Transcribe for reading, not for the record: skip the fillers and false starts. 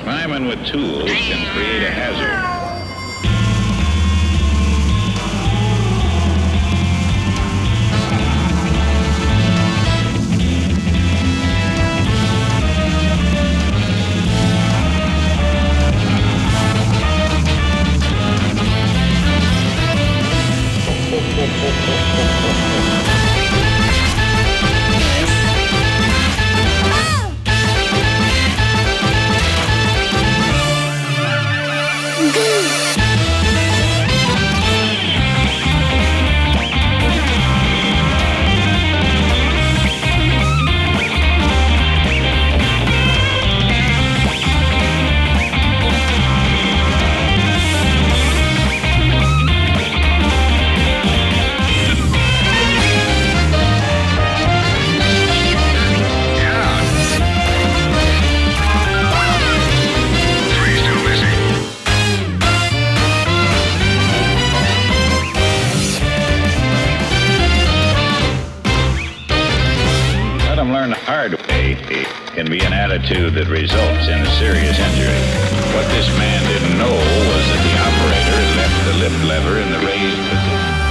Climbing with tools can create a hazard. Learn the hard way can be an attitude that results in a serious injury. What this man didn't know was that the operator had left the lift lever in the raised position.